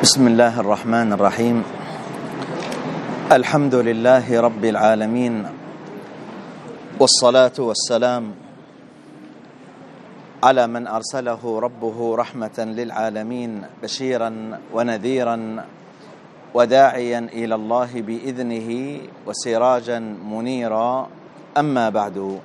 بسم الله الرحمن الرحيم. الحمد لله رب العالمين، والصلاة والسلام على من أرسله ربه رحمة للعالمين، بشيرا ونذيرا وداعيا إلى الله بإذنه وسراجا منيرا. أما بعد،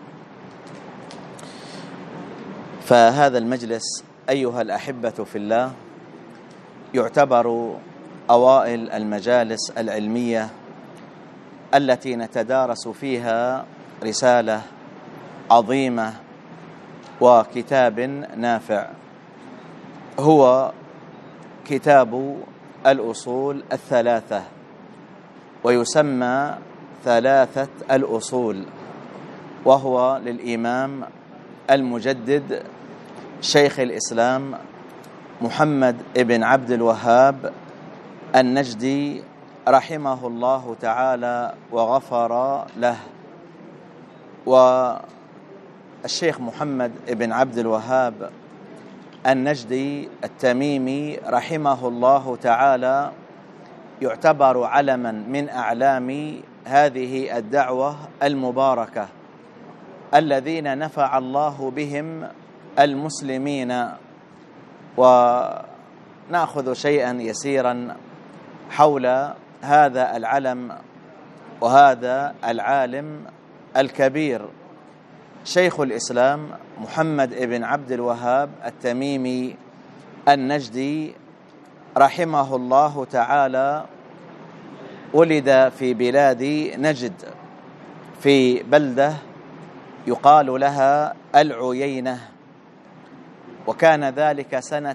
فهذا المجلس أيها الأحبة في الله يعتبر أوائل المجالس العلمية التي نتدارس فيها رسالة عظيمة وكتاب نافع، هو كتاب الأصول الثلاثة، ويسمى ثلاثة الأصول، وهو للإمام المجدد شيخ الإسلام محمد ابن عبد الوهاب النجدي رحمه الله تعالى وغفر له. والشيخ محمد ابن عبد الوهاب النجدي التميمي رحمه الله تعالى يعتبر علما من أعلام هذه الدعوة المباركة الذين نفع الله بهم المسلمين. ونأخذ شيئا يسيرا حول هذا العلم وهذا العالم الكبير، شيخ الإسلام محمد ابن عبد الوهاب التميمي النجدي رحمه الله تعالى. ولد في بلاد نجد في بلدة يقال لها العيينة، وكان ذلك سنة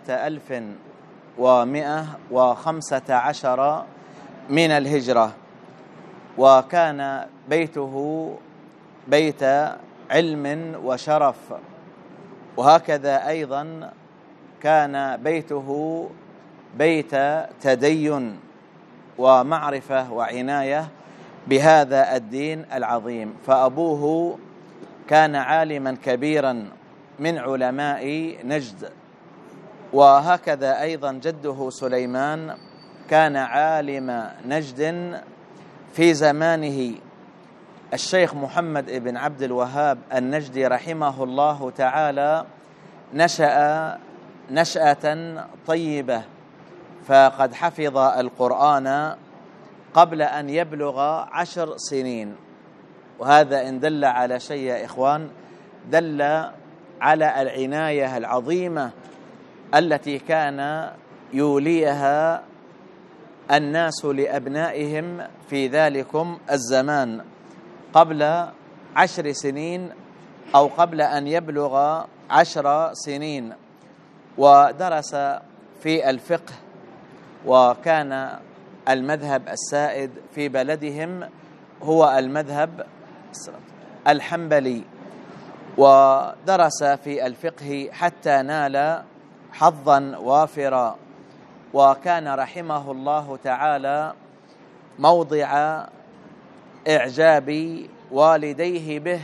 1115 من الهجرة، وكان بيته بيت علم وشرف، وهكذا أيضا كان بيته بيت تدين ومعرفة وعناية بهذا الدين العظيم. فأبوه كان عالما كبيرا من علماء نجد، وهكذا أيضا جده سليمان كان عالم نجد في زمانه. الشيخ محمد ابن عبد الوهاب النجدي رحمه الله تعالى نشأ نشأة طيبة، فقد حفظ القرآن قبل أن يبلغ 10 سنين، وهذا إن دل على شيء يا إخوان دل على العناية العظيمة التي كان يوليها الناس لأبنائهم في ذلكم الزمان قبل 10 سنين أو قبل أن يبلغ 10 سنين. ودرس في الفقه، وكان المذهب السائد في بلدهم هو المذهب الحنبلي، ودرس في الفقه حتى نال حظا وافرا، وكان رحمه الله تعالى موضع إعجاب والديه به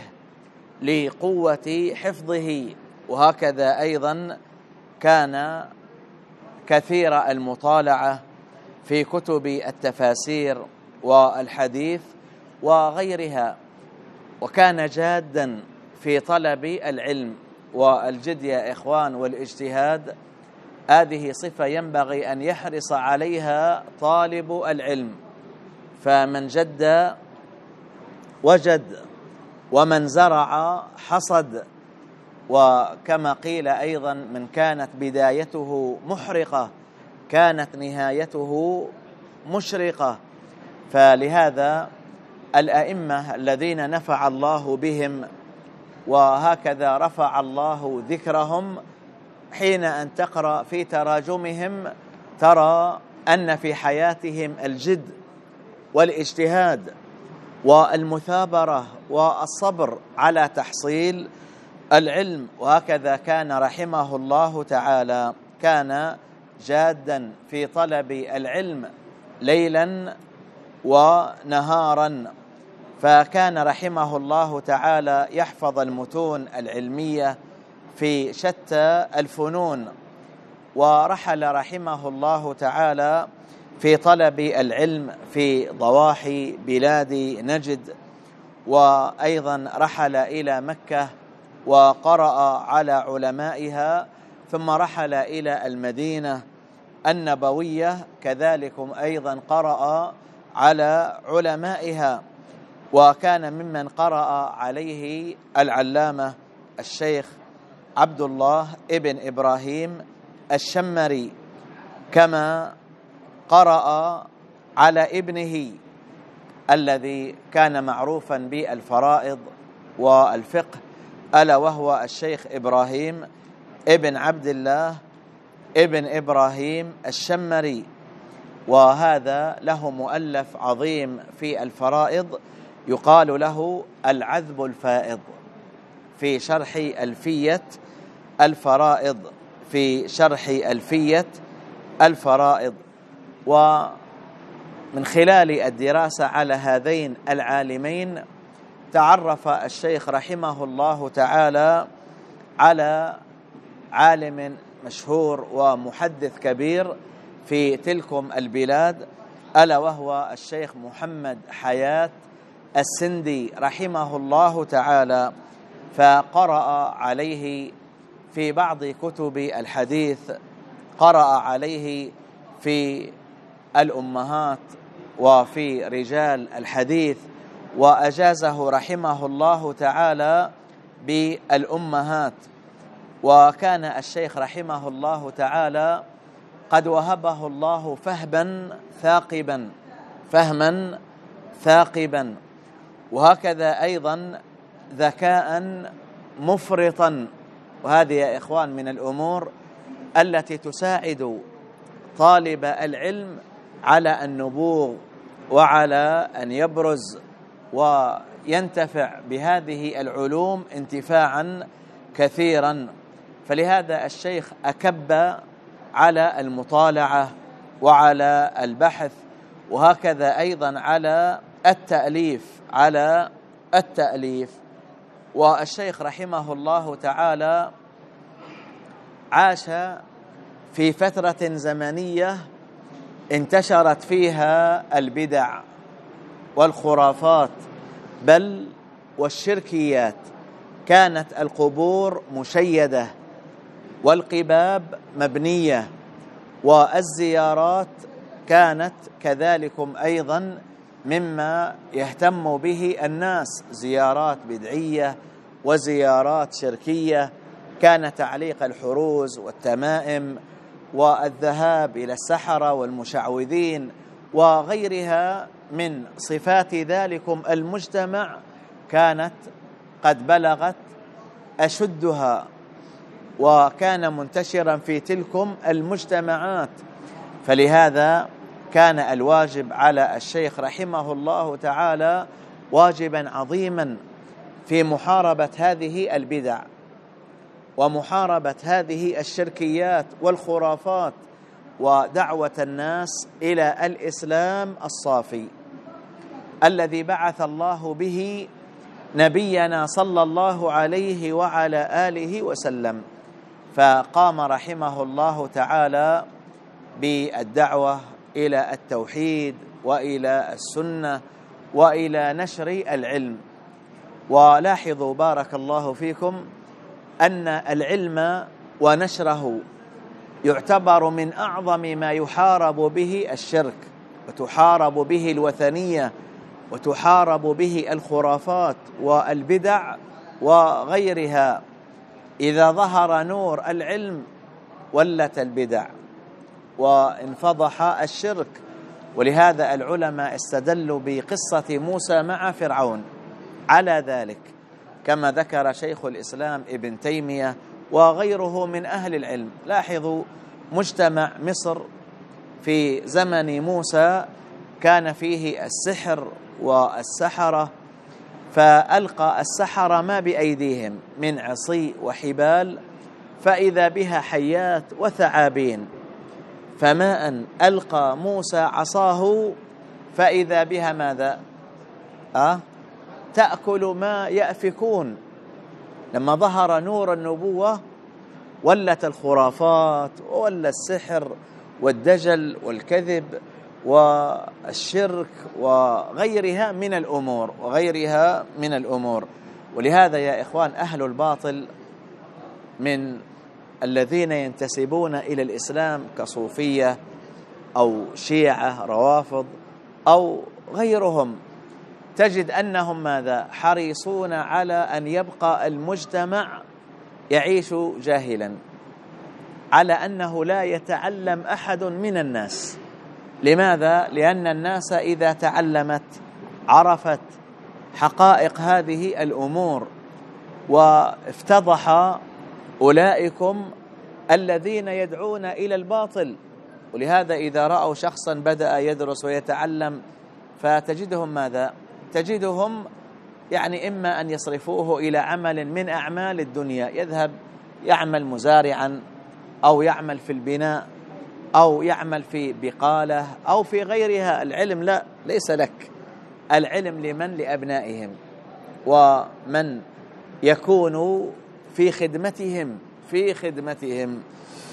لقوة حفظه، وهكذا أيضا كان كثير المطالعة في كتب التفاسير والحديث وغيرها، وكان جادا في طلب العلم. والجد يا إخوان والاجتهاد هذه صفة ينبغي أن يحرص عليها طالب العلم، فمن جد وجد، ومن زرع حصد. وكما قيل أيضا من كانت بدايته محرقة كانت نهايته مشرقة. فلهذا الأئمة الذين نفع الله بهم وهكذا رفع الله ذكرهم، حين أن تقرأ في تراجمهم ترى أن في حياتهم الجد والاجتهاد والمثابرة والصبر على تحصيل العلم. وهكذا كان رحمه الله تعالى، كان جادا في طلب العلم ليلا ونهارا، فكان رحمه الله تعالى يحفظ المتون العلمية في شتى الفنون، ورحل رحمه الله تعالى في طلب العلم في ضواحي بلاد نجد، وأيضا رحل إلى مكة وقرأ على علمائها، ثم رحل إلى المدينة النبوية كذلكم أيضا قرأ على علمائها، وكان ممن قرأ عليه العلامة الشيخ عبد الله ابن إبراهيم الشمري، كما قرأ على ابنه الذي كان معروفا بالفرائض والفقه، ألا وهو الشيخ إبراهيم ابن عبد الله ابن إبراهيم الشمري، وهذا له مؤلف عظيم في الفرائض يقال له العذب الفائض في شرح ألفية الفرائض، في شرح ألفية الفرائض. ومن خلال الدراسة على هذين العالمين تعرف الشيخ رحمه الله تعالى على عالم مشهور ومحدث كبير في تلكم البلاد، ألا وهو الشيخ محمد حياة السندي رحمه الله تعالى، فقرأ عليه في بعض كتب الحديث، قرأ عليه في الأمهات وفي رجال الحديث، وأجازه رحمه الله تعالى بالأمهات. وكان الشيخ رحمه الله تعالى قد وهبه الله فهما ثاقبا، وهكذا أيضا ذكاء مفرطا. وهذه يا إخوان من الأمور التي تساعد طالب العلم على النبوغ وعلى أن يبرز وينتفع بهذه العلوم انتفاعا كثيرا. فلهذا الشيخ أكب على المطالعة وعلى البحث، وهكذا أيضا على التأليف. والشيخ رحمه الله تعالى عاش في فترة زمنية انتشرت فيها البدع والخرافات بل والشركيات، كانت القبور مشيدة والقباب مبنية، والزيارات كانت كذلكم أيضا مما يهتم به الناس، زيارات بدعية وزيارات شركية. كان تعليق الحروز والتمائم والذهاب إلى السحرة والمشعوذين وغيرها من صفات ذلكم المجتمع كانت قد بلغت أشدها، وكان منتشرا في تلكم المجتمعات. فلهذا كان الواجب على الشيخ رحمه الله تعالى واجبا عظيما في محاربة هذه البدع ومحاربة هذه الشركيات والخرافات، ودعوة الناس إلى الإسلام الصافي الذي بعث الله به نبينا صلى الله عليه وعلى آله وسلم. فقام رحمه الله تعالى بالدعوة إلى التوحيد وإلى السنة وإلى نشر العلم. ولاحظوا بارك الله فيكم أن العلم ونشره يعتبر من أعظم ما يحارب به الشرك، وتحارب به الوثنية، وتحارب به الخرافات والبدع وغيرها. إذا ظهر نور العلم ولت البدع وانفضح الشرك. ولهذا العلماء استدلوا بقصة موسى مع فرعون على ذلك، كما ذكر شيخ الإسلام ابن تيمية وغيره من أهل العلم. لاحظوا مجتمع مصر في زمن موسى كان فيه السحر والسحرة، فألقى السحرة ما بأيديهم من عصي وحبال فإذا بها حيات وثعابين، فما أن ألقى موسى عصاه فإذا بها ماذا؟ تأكل ما يأفكون. لما ظهر نور النبوة ولت الخرافات وولى السحر والدجل والكذب والشرك وغيرها من الأمور. ولهذا يا إخوان أهل الباطل من الذين ينتسبون إلى الإسلام كصوفية أو شيعة روافض أو غيرهم، تجد أنهم ماذا؟ حريصون على أن يبقى المجتمع يعيش جاهلا، على أنه لا يتعلم أحد من الناس. لماذا؟ لأن الناس إذا تعلمت عرفت حقائق هذه الأمور، وافتضح أولئكم الذين يدعون إلى الباطل. ولهذا إذا رأوا شخصا بدأ يدرس ويتعلم فتجدهم ماذا؟ تجدهم يعني إما أن يصرفوه إلى عمل من أعمال الدنيا، يذهب يعمل مزارعا أو يعمل في البناء أو يعمل في بقالة أو في غيرها. العلم لا، ليس لك، العلم لمن؟ لأبنائهم ومن يكون في خدمتهم.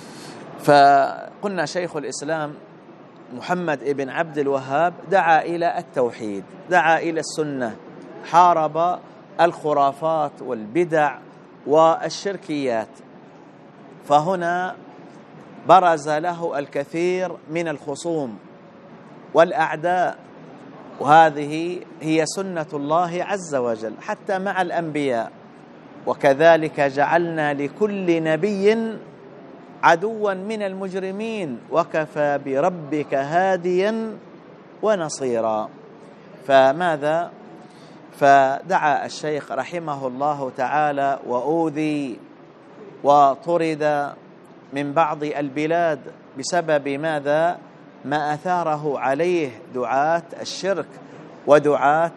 فقلنا شيخ الإسلام محمد ابن عبد الوهاب دعا إلى التوحيد، دعا إلى السنة، حارب الخرافات والبدع والشركيات. فهنا برز له الكثير من الخصوم والأعداء، وهذه هي سنة الله عز وجل حتى مع الأنبياء. وكذلك جعلنا لكل نبي عدوا من المجرمين وكفى بربك هاديا ونصيرا. فماذا؟ فدعا الشيخ رحمه الله تعالى وأوذي وطرد من بعض البلاد بسبب ماذا؟ ما أثاره عليه دعاة الشرك ودعاة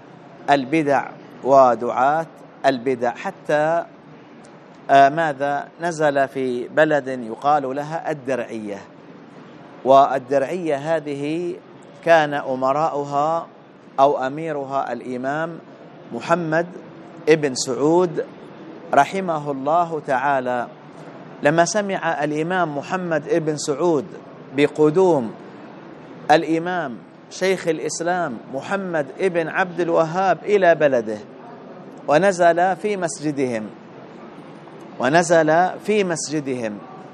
البدع حتى ماذا؟ نزل في بلد يقال لها الدرعية. والدرعية هذه كان أمراؤها أو أميرها الإمام محمد ابن سعود رحمه الله تعالى. لما سمع الإمام محمد ابن سعود بقدوم الإمام شيخ الإسلام محمد ابن عبد الوهاب إلى بلده ونزل في مسجدهم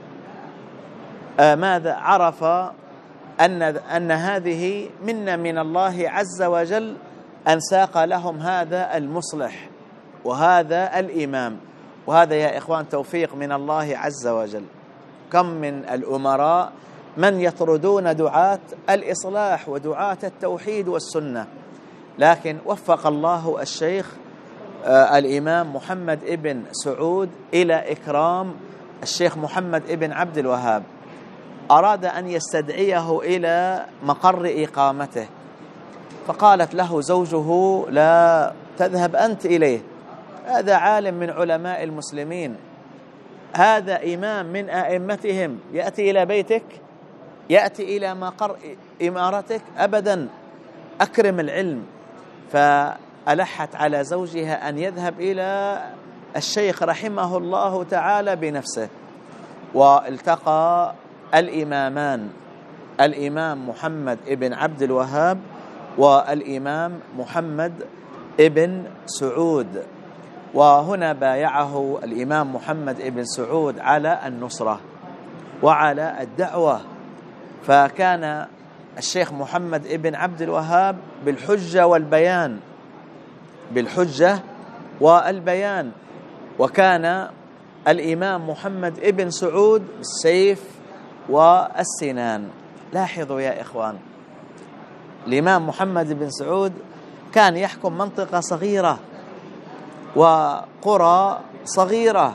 ماذا؟ عرف أن هذه منا من الله عز وجل أن ساق لهم هذا المصلح وهذا الإمام. وهذا يا إخوان توفيق من الله عز وجل. كم من الأمراء من يطردون دعاة الإصلاح ودعاة التوحيد والسنة، لكن وفق الله الشيخ الإمام محمد ابن سعود إلى إكرام الشيخ محمد ابن عبد الوهاب. أراد أن يستدعيه إلى مقر إقامته، فقالت له زوجه: لا تذهب أنت إليه، هذا عالم من علماء المسلمين، هذا إمام من أئمتهم، يأتي إلى بيتك، يأتي إلى مقر إمارتك؟ أبدا، أكرم العلم. فألحت على زوجها أن يذهب إلى الشيخ رحمه الله تعالى بنفسه. والتقى الإمامان، الإمام محمد ابن عبد الوهاب والإمام محمد ابن سعود. وهنا بايعه الإمام محمد ابن سعود على النصرة وعلى الدعوة. فكان الشيخ محمد ابن عبد الوهاب بالحجة والبيان، وكان الإمام محمد ابن سعود بالسيف والسنان. لاحظوا يا إخوان، الإمام محمد بن سعود كان يحكم منطقة صغيرة وقرى صغيرة،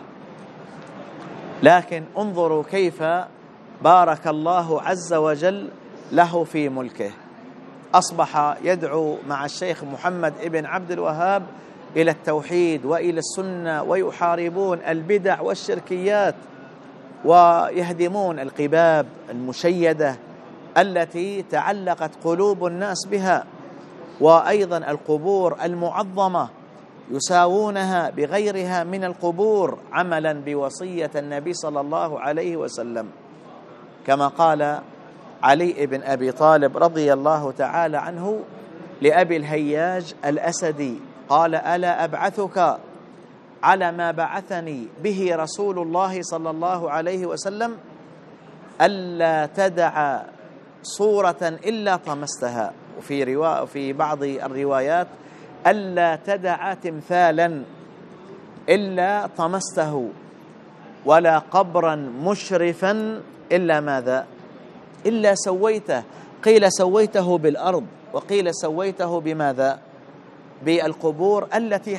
لكن انظروا كيف بارك الله عز وجل له في ملكه. أصبح يدعو مع الشيخ محمد ابن عبد الوهاب إلى التوحيد وإلى السنة، ويحاربون البدع والشركيات، ويهدمون القباب المشيدة التي تعلقت قلوب الناس بها، وأيضا القبور المعظمة يساوونها بغيرها من القبور عملا بوصية النبي صلى الله عليه وسلم، كما قال علي بن أبي طالب رضي الله تعالى عنه لأبي الهياج الأسدي، قال: ألا أبعثك على ما بعثني به رسول الله صلى الله عليه وسلم؟ ألا تدع صورة إلا طمستها، وفي بعض الروايات: ألا تدع تمثالا إلا طمسته، ولا قبرا مشرفا إلا ماذا؟ إلا سويته. قيل سويته بالأرض، وقيل سويته بماذا؟ بالقبور التي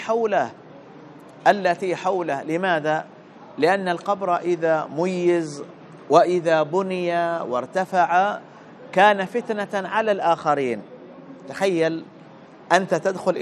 حوله. لماذا؟ لأن القبر إذا ميز وإذا بني وارتفع كان فتنة على الآخرين. تخيل أنت تدخل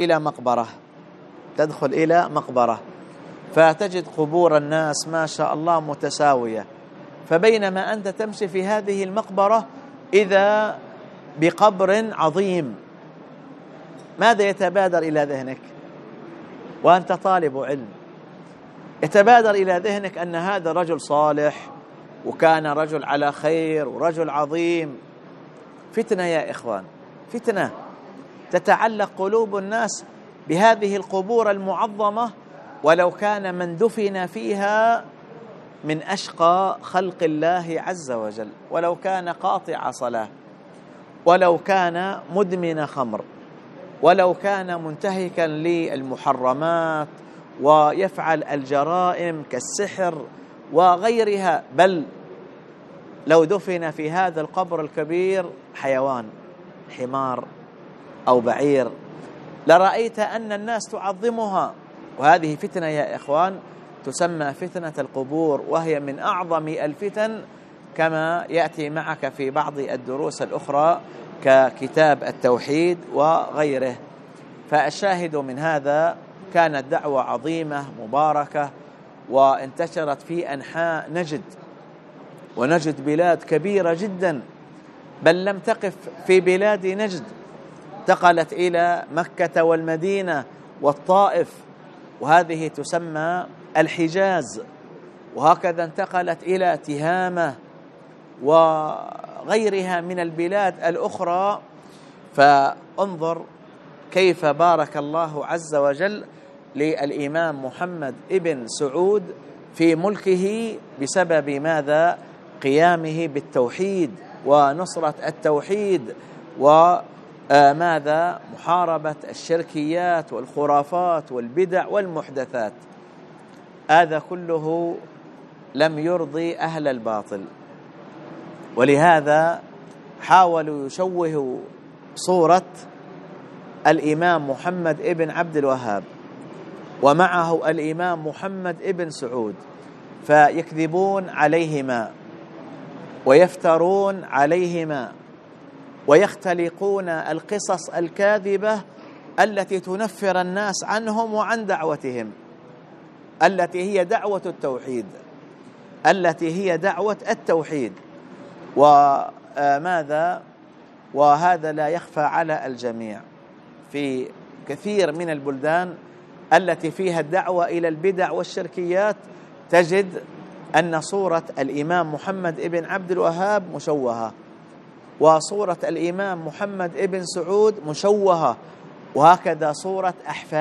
إلى مقبرة فتجد قبور الناس ما شاء الله متساوية، فبينما أنت تمشي في هذه المقبرة إذا بقبر عظيم، ماذا يتبادر إلى ذهنك وأنت طالب علم؟ يتبادر إلى ذهنك أن هذا رجل صالح، وكان رجل على خير، ورجل عظيم. فتنة يا إخوان، فتنة تتعلق قلوب الناس بهذه القبور المعظمة، ولو كان من دفن فيها من أشقى خلق الله عز وجل، ولو كان قاطع صلاة، ولو كان مدمن خمر، ولو كان منتهكا للمحرمات ويفعل الجرائم كالسحر وغيرها، بل لو دفن في هذا القبر الكبير حيوان، حمار أو بعير، لرأيت أن الناس تعظمها. وهذه فتنة يا إخوان تسمى فتنة القبور، وهي من أعظم الفتن، كما يأتي معك في بعض الدروس الأخرى ككتاب التوحيد وغيره. فالشاهد من هذا كانت دعوة عظيمة مباركة، وانتشرت في أنحاء نجد، ونجد بلاد كبيرة جدا، بل لم تقف في بلاد نجد، انتقلت إلى مكة والمدينة والطائف، وهذه تسمى الحجاز، وهكذا انتقلت إلى تهامة وغيرها من البلاد الأخرى. فانظر كيف بارك الله عز وجل للإمام محمد ابن سعود في ملكه بسبب ماذا؟ قيامه بالتوحيد ونصرة التوحيد، وماذا؟ محاربة الشركيات والخرافات والبدع والمحدثات. هذا كله لم يرضي أهل الباطل، ولهذا حاولوا يشوهوا صورة الإمام محمد ابن عبد الوهاب ومعه الإمام محمد ابن سعود، فيكذبون عليهما ويفترون عليهما ويختلقون القصص الكاذبة التي تنفر الناس عنهم وعن دعوتهم، التي هي دعوة التوحيد. وماذا؟ وهذا لا يخفى على الجميع، في كثير من البلدان التي فيها الدعوة إلى البدع والشركيات تجد أن صورة الإمام محمد ابن عبد الوهاب مشوهة، وصورة الإمام محمد ابن سعود مشوهة، وهكذا صورة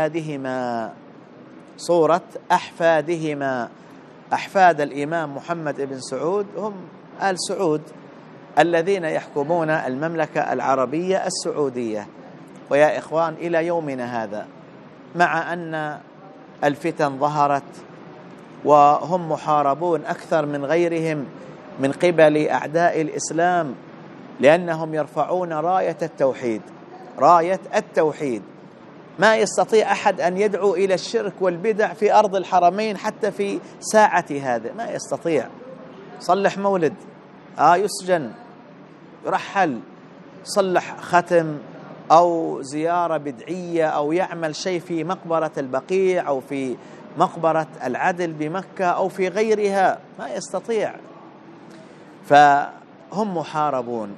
أحفادهما. أحفاد الإمام محمد ابن سعود هم آل سعود الذين يحكمون المملكة العربية السعودية. ويا إخوان، إلى يومنا هذا مع أن الفتن ظهرت وهم محاربون أكثر من غيرهم من قبل أعداء الإسلام، لأنهم يرفعون راية التوحيد. ما يستطيع أحد أن يدعو إلى الشرك والبدع في أرض الحرمين حتى في ساعة هذا، ما يستطيع. صلح مولد يسجن، يرحل، صلح ختم أو زيارة بدعية، أو يعمل شيء في مقبرة البقيع أو في مقبرة العدل بمكة أو في غيرها، ما يستطيع. فهم محاربون،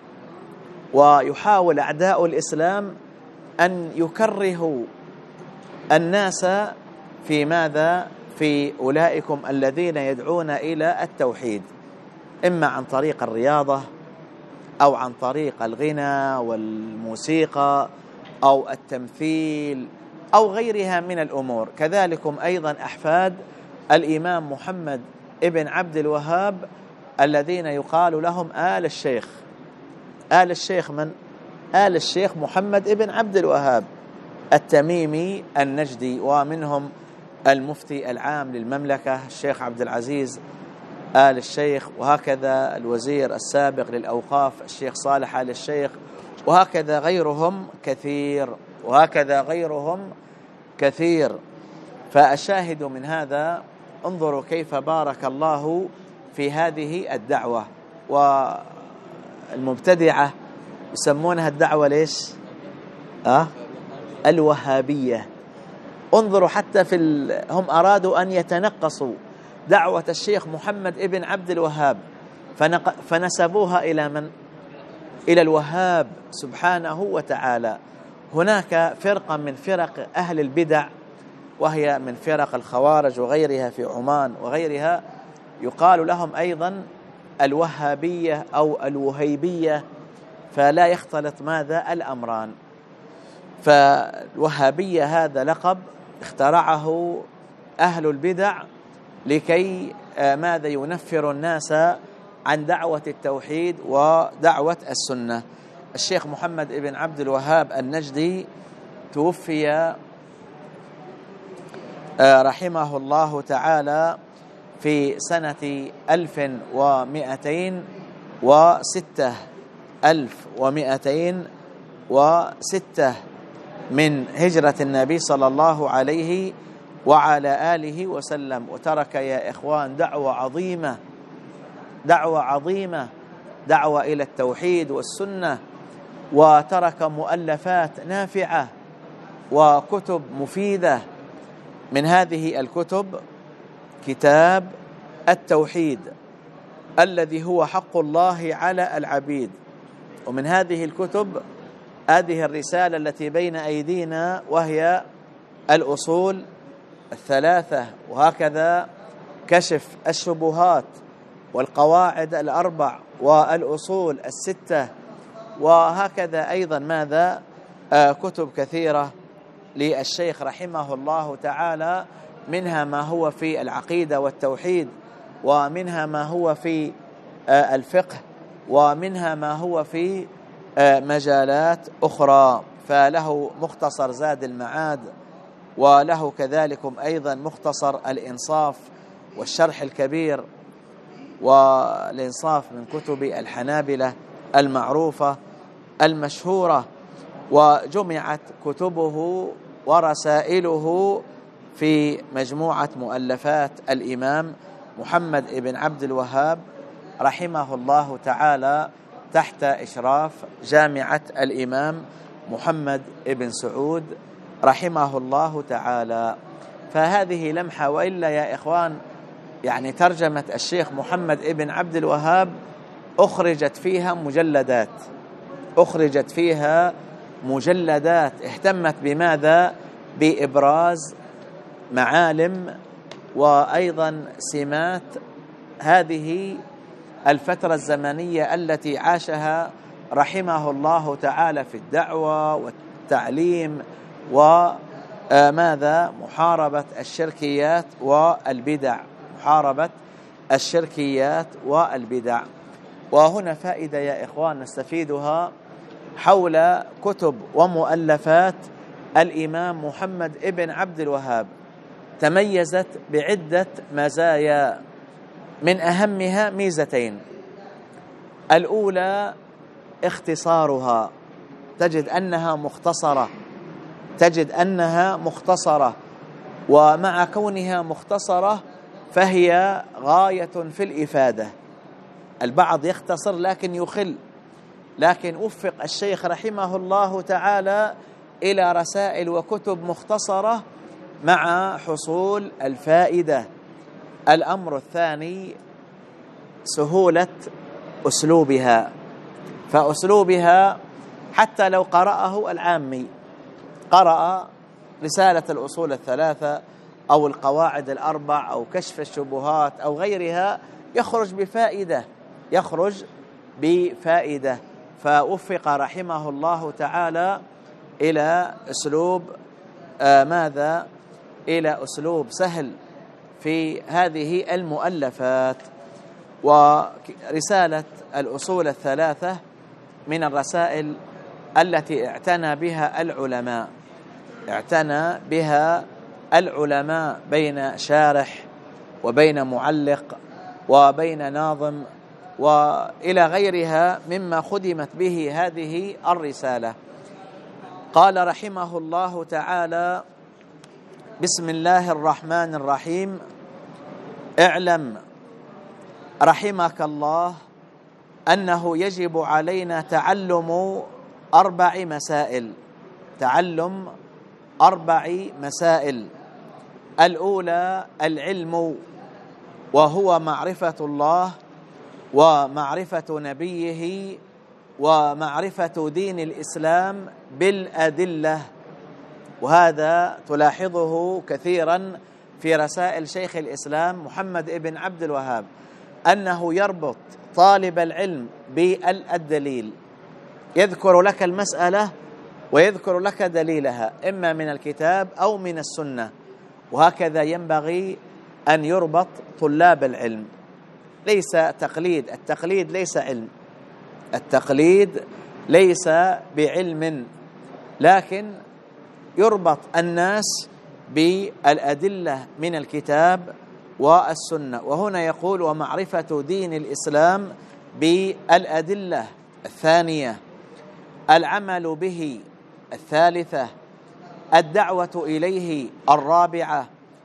ويحاول أعداء الإسلام أن يكرهوا الناس في ماذا؟ في أولئكم الذين يدعون إلى التوحيد، إما عن طريق الرياضة أو عن طريق الغنى والموسيقى أو التمثيل أو غيرها من الأمور. كذلكم أيضا أحفاد الإمام محمد ابن عبد الوهاب الذين يقال لهم آل الشيخ. آل الشيخ من؟ آل الشيخ محمد ابن عبد الوهاب التميمي النجدي، ومنهم المفتي العام للمملكة الشيخ عبد العزيز آل الشيخ، وهكذا الوزير السابق للأوقاف الشيخ صالح آل الشيخ، وهكذا غيرهم كثير، وهكذا غيرهم كثير. فالشاهد من هذا انظروا كيف بارك الله في هذه الدعوة. والمبتدعة يسمونها الدعوة ليش؟ الوهابية. انظروا حتى هم أرادوا أن يتنقصوا دعوة الشيخ محمد ابن عبد الوهاب فنسبوها إلى من؟ إلى الوهاب سبحانه وتعالى. هناك فرقة من فرق أهل البدع وهي من فرق الخوارج وغيرها في عمان وغيرها، يقال لهم أيضا الوهابية أو الوهيبية، فلا يختلط ماذا؟ الأمران. فالوهابية هذا لقب اخترعه أهل البدع لكي ماذا؟ ينفر الناس عن دعوة التوحيد ودعوة السنة. الشيخ محمد ابن عبد الوهاب النجدي توفي رحمه الله تعالى في سنة 1206 من هجرة النبي صلى الله عليه وعلى آله وسلم. وترك يا إخوان دعوة عظيمة، دعوة عظيمة، دعوة إلى التوحيد والسنة، وترك مؤلفات نافعة وكتب مفيدة. من هذه الكتب كتاب التوحيد الذي هو حق الله على العبيد، ومن هذه الكتب هذه الرسالة التي بين أيدينا وهي الأصول الثلاثة، وهكذا كشف الشبهات والقواعد الأربع والأصول الستة، وهكذا أيضا ماذا؟ كتب كثيرة للشيخ رحمه الله تعالى، منها ما هو في العقيدة والتوحيد، ومنها ما هو في الفقه، ومنها ما هو في مجالات أخرى. فله مختصر زاد المعاد، وله كذلكم أيضا مختصر الإنصاف والشرح الكبير، والإنصاف من كتب الحنابلة المعروفة المشهورة. وجمعت كتبه ورسائله في مجموعة مؤلفات الإمام محمد ابن عبد الوهاب رحمه الله تعالى تحت إشراف جامعة الإمام محمد ابن سعود رحمه الله تعالى. فهذه لمحة، وإلا يا إخوان يعني ترجمة الشيخ محمد ابن عبد الوهاب أخرجت فيها مجلدات اهتمت بماذا؟ بإبراز معالم وأيضا سمات هذه الفترة الزمنية التي عاشها رحمه الله تعالى في الدعوة والتعليم وماذا؟ محاربة الشركيات والبدع. وهنا فائدة يا إخوان نستفيدها حول كتب ومؤلفات الإمام محمد ابن عبد الوهاب. تميزت بعدة مزايا، من أهمها ميزتين. الأولى اختصارها، تجد أنها مختصرة، ومع كونها مختصرة فهي غاية في الإفادة. البعض يختصر لكن يخل، لكن وفق الشيخ رحمه الله تعالى إلى رسائل وكتب مختصرة مع حصول الفائدة. الأمر الثاني سهولة أسلوبها، فأسلوبها حتى لو قرأه العامي، قرأ رسالة الأصول الثلاثة أو القواعد الأربع أو كشف الشبهات أو غيرها يخرج بفائدة. فوفق رحمه الله تعالى إلى أسلوب إلى أسلوب سهل في هذه المؤلفات. ورسالة الأصول الثلاثة من الرسائل التي اعتنى بها العلماء بين شارح وبين معلق وبين ناظم وإلى غيرها مما خدمت به هذه الرسالة. قال رحمه الله تعالى: بسم الله الرحمن الرحيم. اعلم رحمك الله أنه يجب علينا تعلم 4 مسائل. الأولى العلم، وهو معرفة الله ومعرفة نبيه ومعرفة دين الإسلام بالأدلة. وهذا تلاحظه كثيرا في رسائل شيخ الإسلام محمد ابن عبد الوهاب، أنه يربط طالب العلم بالدليل، يذكر لك المسألة ويذكر لك دليلها إما من الكتاب أو من السنة. وهكذا ينبغي أن يربط طلاب العلم، ليس تقليد. التقليد ليس علم، التقليد ليس بعلم، لكن يربط الناس بالأدلة من الكتاب والسنة. وهنا يقول: ومعرفة دين الإسلام بالأدلة. الثانية العمل به. الثالثة الدعوة إليه. الرابعة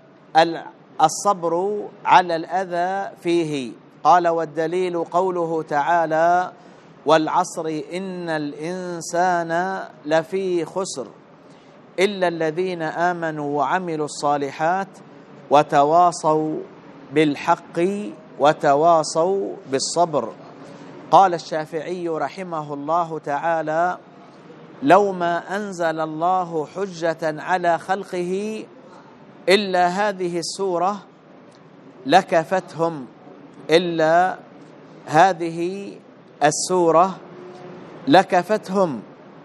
الصبر على الأذى فيه. قال: والدليل قوله تعالى: والعصر إن الإنسان لفي خسر إلا الذين آمنوا وعملوا الصالحات وتواصوا بالحق وتواصوا بالصبر. قال الشافعي رحمه الله تعالى: لو ما أنزل الله حجة على خلقه إلا هذه السورة لكفتهم، إلا هذه السورة لكفتهم.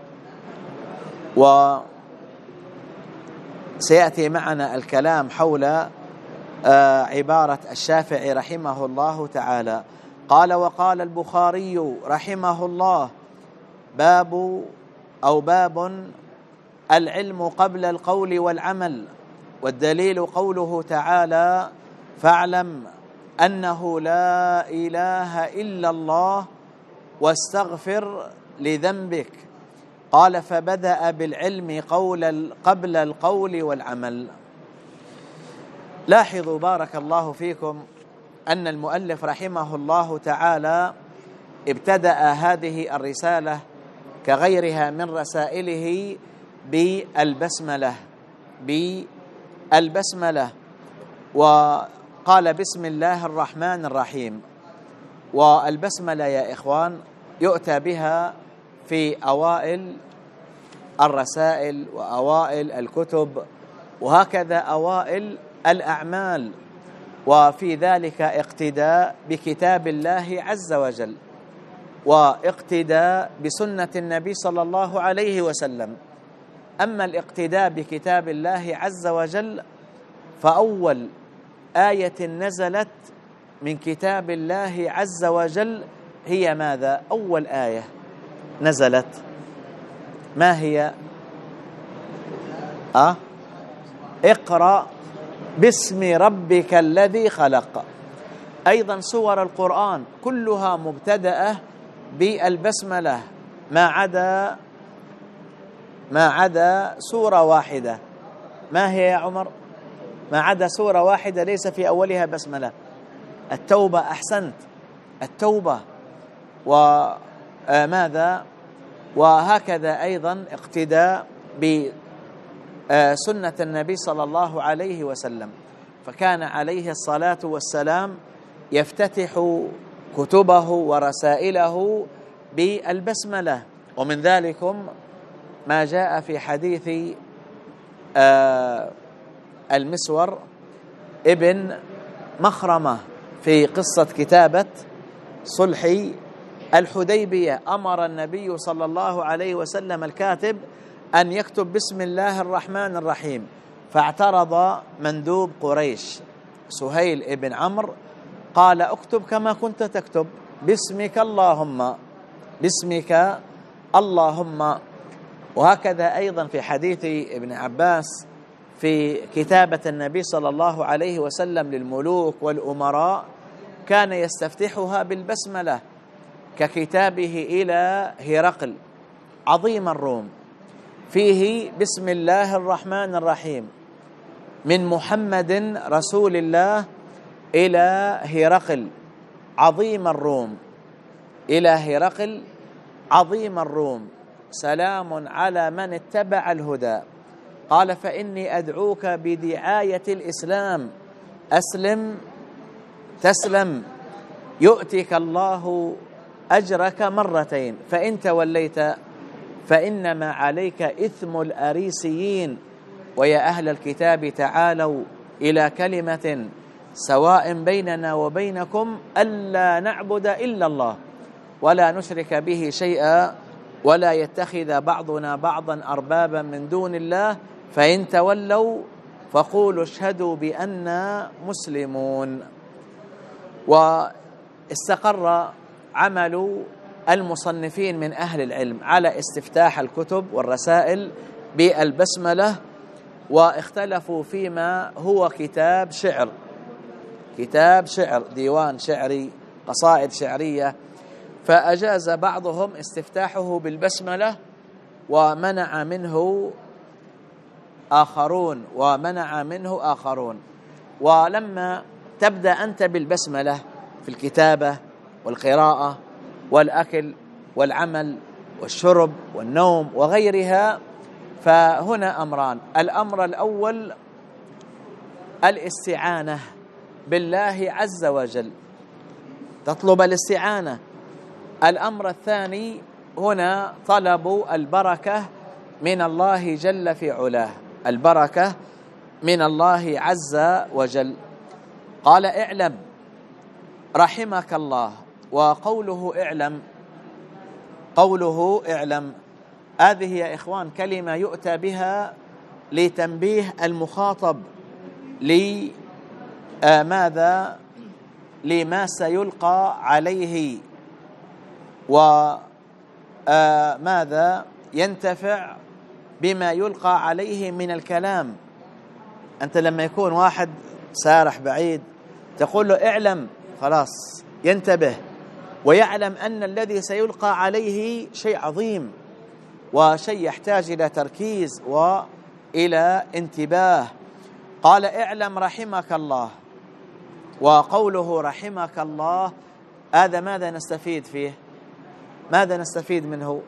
وسيأتي معنا الكلام حول عبارة الشافعي رحمه الله تعالى. قال: وقال البخاري رحمه الله: باب العلم قبل القول والعمل. والدليل قوله تعالى: فاعلم أنه لا إله إلا الله واستغفر لذنبك. قال: فبدأ بالعلم قبل القول والعمل. لاحظوا بارك الله فيكم أن المؤلف رحمه الله تعالى ابتدأ هذه الرسالة كغيرها من رسائله بالبسملة، وقال: بسم الله الرحمن الرحيم. والبسملة يا إخوان يؤتى بها في أوائل الرسائل وأوائل الكتب، وهكذا أوائل الأعمال، وفي ذلك اقتداء بكتاب الله عز وجل واقتداء بسنة النبي صلى الله عليه وسلم. أما الاقتداء بكتاب الله عز وجل فأول آية نزلت من كتاب الله عز وجل هي ماذا؟ أول آية نزلت ما هي؟ اقرأ باسم ربك الذي خلق. أيضا سور القرآن كلها مبتدأة بالبسملة ما عدا سورة واحدة. ما هي يا عمر؟ ما عدا سورة واحدة ليس في أولها بسملة. التوبة. أحسنت، التوبة. وماذا؟ وهكذا أيضا اقتداء بسنة النبي صلى الله عليه وسلم، فكان عليه الصلاة والسلام يفتتح كتبه ورسائله بالبسملة. ومن ذلكم ما جاء في حديث المسور ابن مخرمة في قصة كتابة صلح الحديبية. أمر النبي صلى الله عليه وسلم الكاتب أن يكتب بسم الله الرحمن الرحيم، فاعترض مندوب قريش سهيل ابن عمرو، قال اكتب كما كنت تكتب، باسمك اللهم، باسمك اللهم. وهكذا أيضا في حديث ابن عباس في كتابة النبي صلى الله عليه وسلم للملوك والأمراء كان يستفتحها بالبسملة، ككتابه إلى هرقل عظيم الروم فيه بسم الله الرحمن الرحيم من محمد رسول الله إلى هرقل عظيم الروم، إلى هرقل عظيم الروم، سلام على من اتبع الهدى. قال فإني أدعوك بدعاية الإسلام، أسلم تسلم يؤتك الله أجرك مرتين، فإن توليت فإنما عليك إثم الأريسيين. ويا أهل الكتاب تعالوا إلى كلمة سواء بيننا وبينكم ألا نعبد إلا الله ولا نشرك به شيئا ولا يتخذ بعضنا بعضا أربابا من دون الله، فإن تولوا فقولوا اشهدوا بأننا مسلمون. واستقر عمل المصنفين من أهل العلم على استفتاح الكتب والرسائل بالبسملة، واختلفوا فيما هو كتاب شعر، كتاب شعر، ديوان شعري، قصائد شعرية، فأجاز بعضهم استفتاحه بالبسملة ومنع منه آخرون. ولما تبدأ أنت بالبسملة في الكتابة والقراءة والأكل والعمل والشرب والنوم وغيرها، فهنا أمران: الأمر الأول الاستعانة بالله عز وجل، تطلب الاستعانة. الأمر الثاني هنا طلب البركة من الله جل في علاه، البركة من الله عز وجل. قال اعلم رحمك الله. وقوله اعلم، قوله اعلم هذه يا إخوان كلمة يؤتى بها لتنبيه المخاطب لماذا؟ لما سيلقى عليه، وماذا ينتفع بما يلقى عليه من الكلام. أنت لما يكون واحد سارح بعيد تقول له اعلم، خلاص ينتبه ويعلم أن الذي سيلقى عليه شيء عظيم وشيء يحتاج إلى تركيز وإلى انتباه. قال اعلم رحمك الله. وقوله رحمك الله هذا ماذا نستفيد فيه؟ ماذا نستفيد منه؟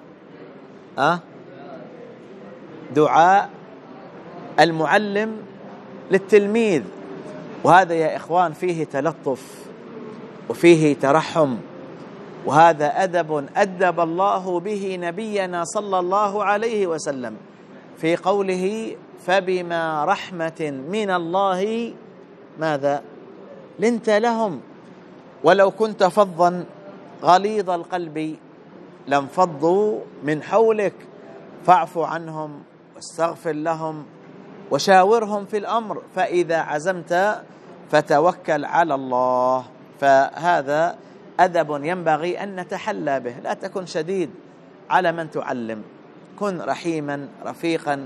دعاء المعلم للتلميذ، وهذا يا إخوان فيه تلطف وفيه ترحم، وهذا أدب أدب الله به نبينا صلى الله عليه وسلم في قوله فبما رحمة من الله ماذا لنت لهم ولو كنت فظا غليظ القلب لانفضوا من حولك فاعف عنهم واستغفر لهم وشاورهم في الأمر فإذا عزمت فتوكل على الله. فهذا أدب ينبغي أن نتحلى به، لا تكن شديد على من تعلم، كن رحيما رفيقا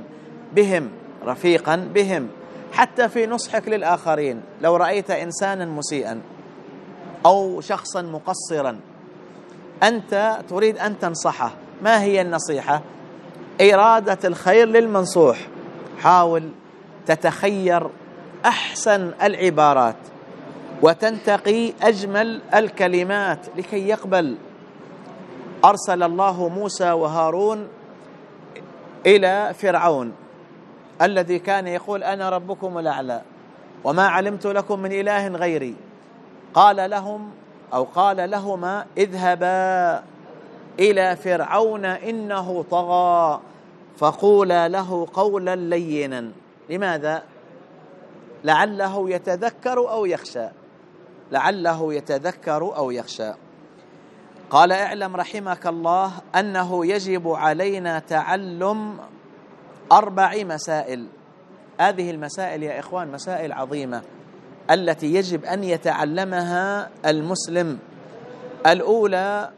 بهم حتى في نصحك للآخرين. لو رأيت إنسانا مسيئا أو شخصا مقصرا أنت تريد أن تنصحه، ما هي النصيحة؟ إرادة الخير للمنصوح، حاول تتخير أحسن العبارات وتنتقي أجمل الكلمات لكي يقبل. أرسل الله موسى وهارون إلى فرعون الذي كان يقول أنا ربكم الأعلى وما علمت لكم من إله غيري، قال لهم أو قال لهما اذهبا إلى فرعون إنه طغى فقولا له قولا لينا. لماذا؟ لعله يتذكر أو يخشى، لعله يتذكر أو يخشى. قال: اعلم رحمك الله أنه يجب علينا تعلم 4 مسائل. هذه المسائل يا إخوان مسائل عظيمة التي يجب أن يتعلمها المسلم. الأولى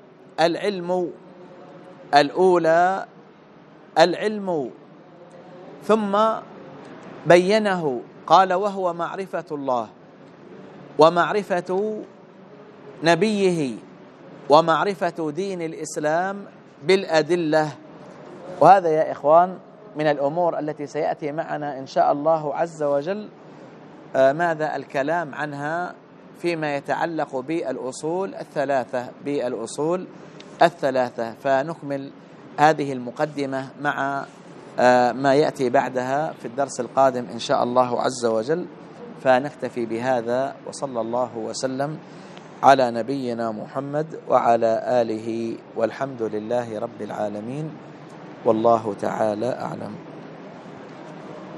العلم، ثم بينه قال: وهو معرفة الله ومعرفة نبيه ومعرفة دين الإسلام بالأدلة. وهذا يا إخوان من الأمور التي سيأتي معنا إن شاء الله عز وجل ماذا الكلام عنها فيما يتعلق بالأصول الثلاثة. فنكمل هذه المقدمة مع ما يأتي بعدها في الدرس القادم إن شاء الله عز وجل. فنكتفي بهذا، وصلى الله وسلم على نبينا محمد وعلى آله، والحمد لله رب العالمين، والله تعالى أعلم.